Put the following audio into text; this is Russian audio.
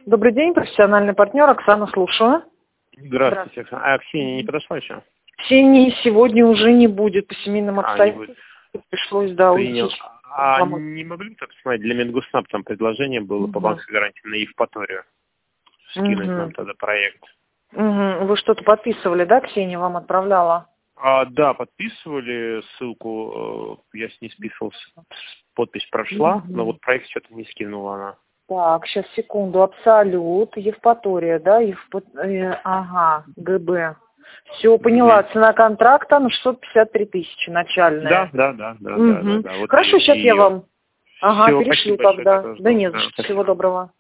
Добрый день, профессиональный партнер Оксана, слушаю. Здравствуйте, Оксана. А Ксения не подошла еще? Ксении сегодня уже не будет по семейным обстоятельствам. Пришлось, да, Принял. уйти. Не могли бы так посмотреть? Для Мингоснаб там предложение было по банковской гарантии на Евпаторию. Скинуть нам тогда проект. Вы что-то подписывали, да, Ксения вам отправляла? Да, подписывали ссылку, я с ней списывался, подпись прошла, но вот проект что-то не скинула она. Так, сейчас, секунду. Абсолют, Евпатория, да? Ага, ГБ. Все, поняла. Цена контракта, 653 тысячи начальная. Да. Хорошо, сейчас я вам... Ага, Всё, перешлю спасибо тогда. большое, Да нет, спасибо. всего доброго.